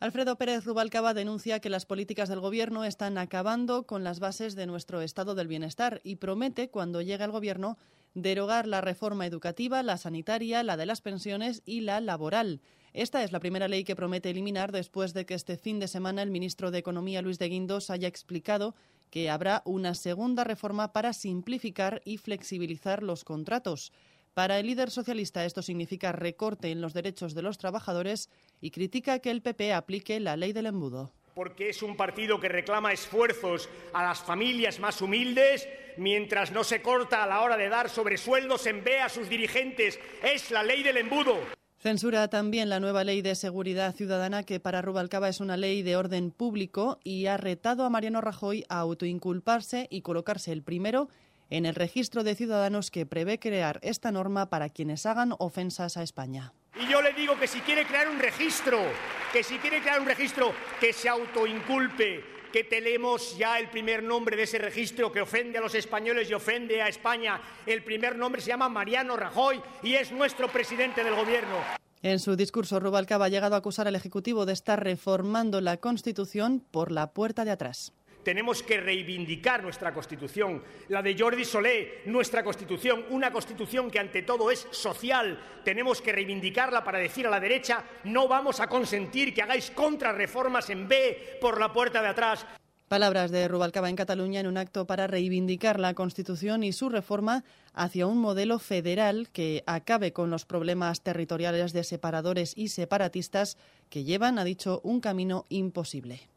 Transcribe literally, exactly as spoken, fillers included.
Alfredo Pérez Rubalcaba denuncia que las políticas del Gobierno están acabando con las bases de nuestro estado del bienestar y promete, cuando llegue al Gobierno, derogar la reforma educativa, la sanitaria, la de las pensiones y la laboral. Esta es la primera ley que promete eliminar después de que este fin de semana el ministro de Economía, Luis de Guindos, haya explicado que habrá una segunda reforma para simplificar y flexibilizar los contratos. Para el líder socialista esto significa recorte en los derechos de los trabajadores y critica que el P P aplique la ley del embudo. Porque es un partido que reclama esfuerzos a las familias más humildes, mientras no se corta a la hora de dar sobresueldos en B a sus dirigentes. Es la ley del embudo. Censura también la nueva ley de seguridad ciudadana, que para Rubalcaba es una ley de orden público, y ha retado a Mariano Rajoy a autoinculparse y colocarse el primero en el registro de ciudadanos que prevé crear esta norma para quienes hagan ofensas a España. Y yo le digo que si quiere crear un registro, que si quiere crear un registro, que se autoinculpe, que tenemos ya el primer nombre de ese registro que ofende a los españoles y ofende a España. El primer nombre se llama Mariano Rajoy y es nuestro presidente del Gobierno. En su discurso, Rubalcaba ha llegado a acusar al Ejecutivo de estar reformando la Constitución por la puerta de atrás. Tenemos que reivindicar nuestra Constitución, la de Jordi Solé, nuestra Constitución, una Constitución que ante todo es social. Tenemos que reivindicarla para decir a la derecha: no vamos a consentir que hagáis contrarreformas en B por la puerta de atrás. Palabras de Rubalcaba en Cataluña en un acto para reivindicar la Constitución y su reforma hacia un modelo federal que acabe con los problemas territoriales de separadores y separatistas que llevan, ha dicho, un camino imposible.